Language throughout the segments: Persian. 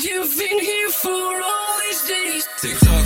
you've been here for all these days. TikTok.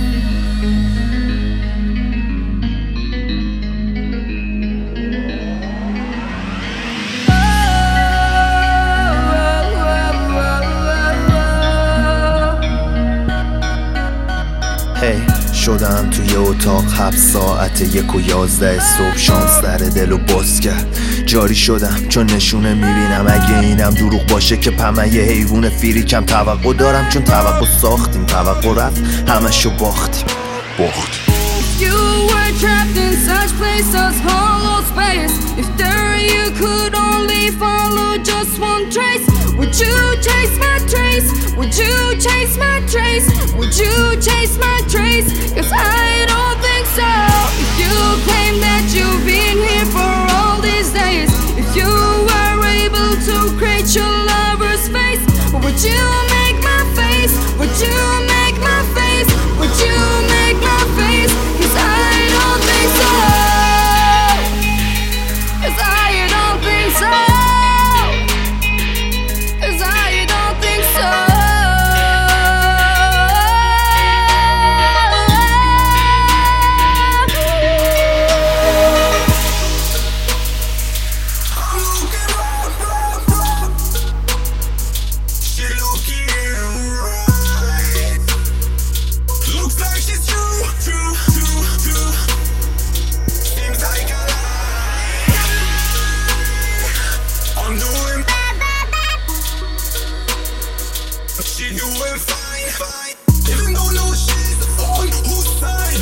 شدم توی اتاق 7 ساعت 1:11 صبح شانس در دل و باز کرد جاری شدم چون نشونه میبینم اگه اینم دروغ باشه که پمن یه حیوون فریکم توقع دارم چون توقع ساختیم توقع رفت همشو باختیم You were trapped in such places, hollow space. If there you could only follow just one trace, would you chase my trace? Would you chase my trace? Would you chase my trace? 'Cause I don't think so. If you claim that you've been here for all these days, if you were able to create your lover's face, would you make my face? Would you make my face? Would you make my face? 'Cause I don't think so. 'Cause I don't think so. 'Cause I don't think so. She doing fine, fine. Even though no she's on whose side.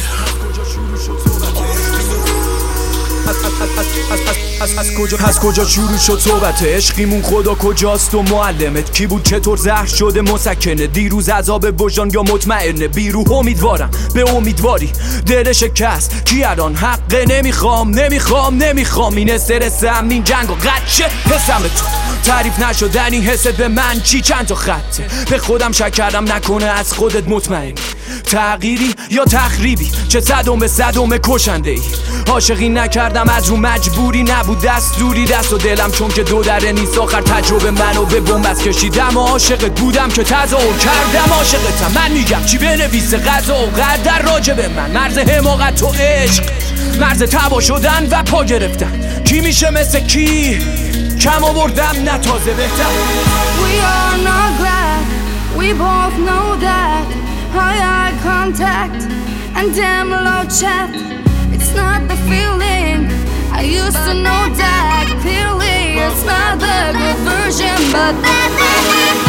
از کجا شروع شد صحبت عشقیمون خدا کجاست و معلمت کی بود چطور زهر شده مسکنه دیروز عذاب وجدان یا مطمئنه بیروح امیدوارم به امیدواری دل شکست کی الان حقه نمیخوام این استرس این جنگ و قدشه حسم تو تعریف نشدنی حست به من چی چند تا خطه به خودم شک کردم نکنه از خودت مطمئنی تغییری یا تخریبی چه صدم به صدم کشنده ای عاشقی نکردم از رو مجبوری نبود دستوری دست و دلم چون که دو دره نیست آخر تجربه منو به بنبست کشیدم و عاشقت بودم که تظاهر کردم عاشقتم من میگم چی بنویسه قضا و قدر راجع به من مرز حماقت و عشق مرز تبا شدن و پا گرفتن کی میشه مثل کی کم آوردم نه تازه بهتر We are not glad, we both know that. High eye contact and damn low chat. It's not the feeling I used to know that clearly. It's not the good version, but that bad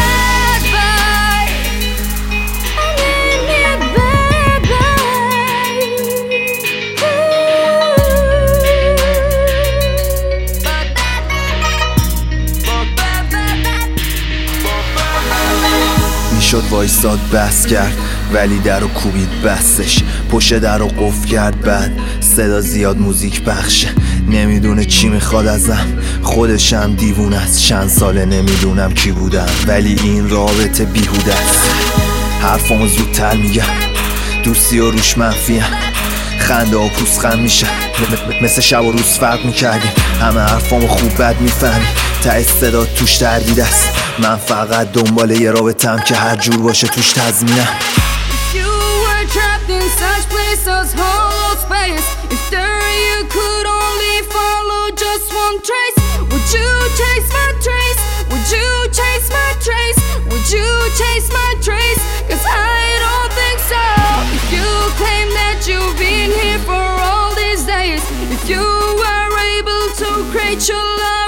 شد وایساد بس کرد ولی در رو کوبید بستش پشت در رو قفل کرد بعد صدا زیاد موزیک بخشه نمیدونه چی میخواد ازم خودشم دیوونه است چند ساله نمیدونم کی بودم ولی این رابطه بیهوده است حرفامو زودتر میگم دوستی و روش منفیم خنده و پوزخند میشن مثل شب و روز فرق میکردیم همه حرفامو خوب بد میفهمی ته صدا توش تردید است من فقط دنبال یه رابطم که هر جور باشه توش تضمینم You were trapped in such places, hollow space. If there you could only follow just one trace, would you chase my trace? Would you chase my trace? Would you chase my trace? 'Cause I don't think so. If you claim that you've been here for all these days, if you were able to create your love